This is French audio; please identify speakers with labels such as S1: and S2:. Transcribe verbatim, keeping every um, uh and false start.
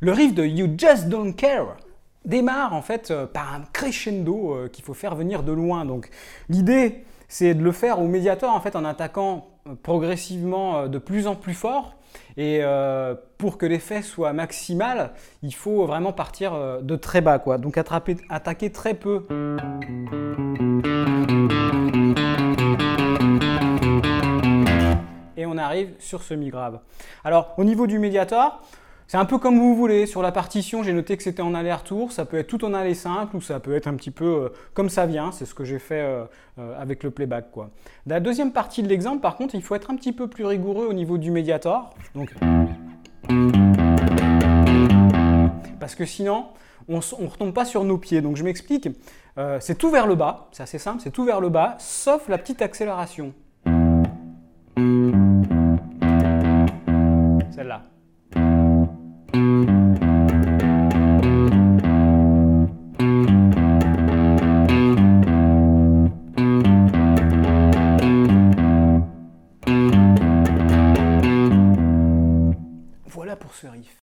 S1: Le riff de You Just Don't Care démarre en fait euh, par un crescendo euh, qu'il faut faire venir de loin. Donc l'idée, c'est de le faire au médiator en fait en attaquant euh, progressivement euh, de plus en plus fort. Et euh, pour que l'effet soit maximal, il faut vraiment partir euh, de très bas, quoi. Donc attraper, attaquer très peu. Et on arrive sur ce mi grave. Alors au niveau du médiator, c'est un peu comme vous voulez. Sur la partition, j'ai noté que c'était en aller-retour. Ça peut être tout en aller simple ou ça peut être un petit peu euh, comme ça vient. C'est ce que j'ai fait euh, euh, avec le playback, quoi. La deuxième partie de l'exemple, par contre, il faut être un petit peu plus rigoureux au niveau du médiator. Donc, parce que sinon, on ne retombe pas sur nos pieds. Donc je m'explique. Euh, c'est tout vers le bas. C'est assez simple. C'est tout vers le bas, sauf la petite accélération. Celle-là. Voilà pour ce riff.